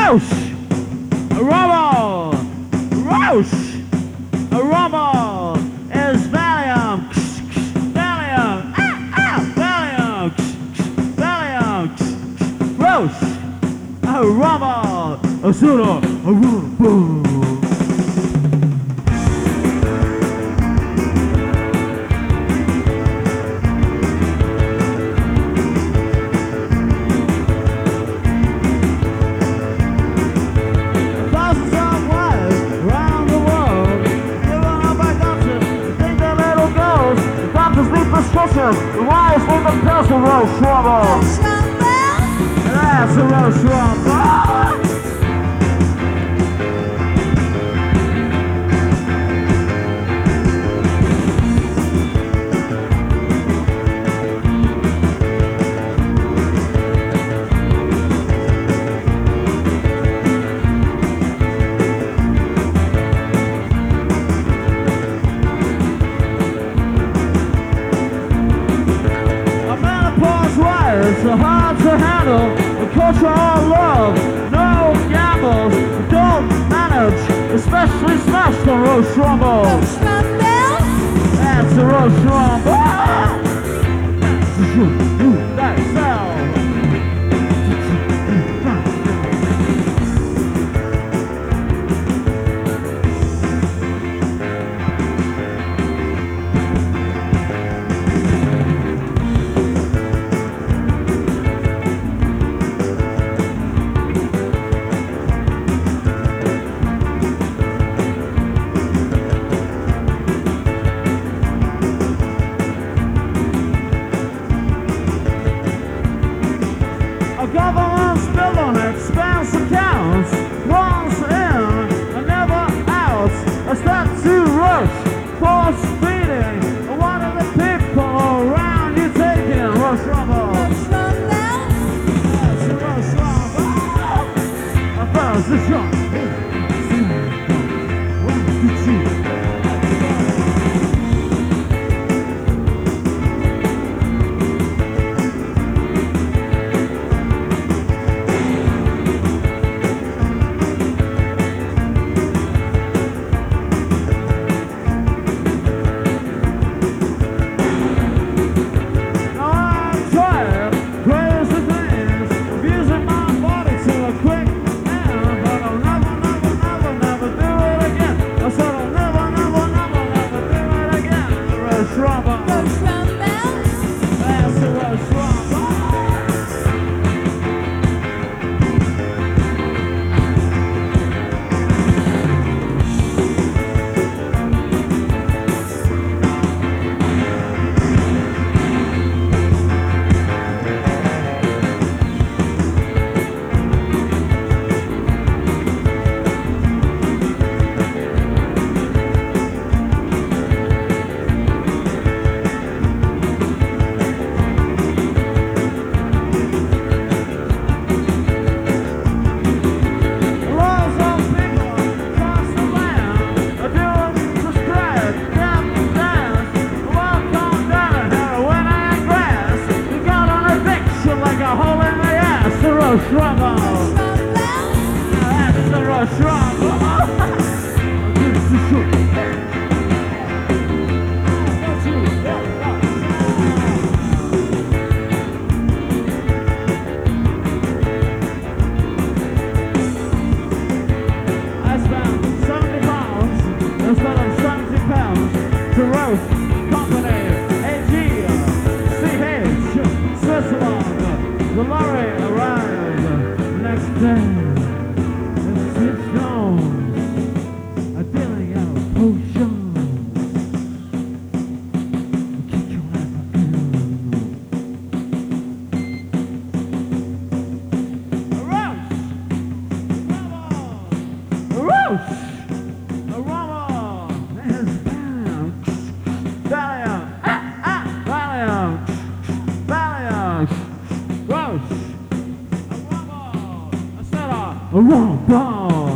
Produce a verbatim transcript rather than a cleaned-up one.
Roche, Rumble, Roche, Rumble is Valium, Valium, ah, ah, Valium, Valium, Roche, a Rumble, a Suno, a Rumble. The wires with the pencil roll trouble. That's a roll trouble. It's so hard to handle, the culture of love, no gambles, don't manage, especially smash the roast rumble. That's the roast rumble. That's how. Government's building expense accounts, once in and never out. I start to rush, force feeding. One of the people around you taking rush rumble. That's a rush rumble. I found the shot. One, two, three. Rush rumble. That's the rush rumble. I spent seventy pounds instead of seventy pounds to roast company A G C H Switzerland. The lorry arrived next day. It's six gone. I'm dealing out a potion. Kick you like a gun. A roast! A roast! A rumble! There's bam! Valium! Ah! Ah! Valium! Valium! Roast! A rumble! A setup! A rumble!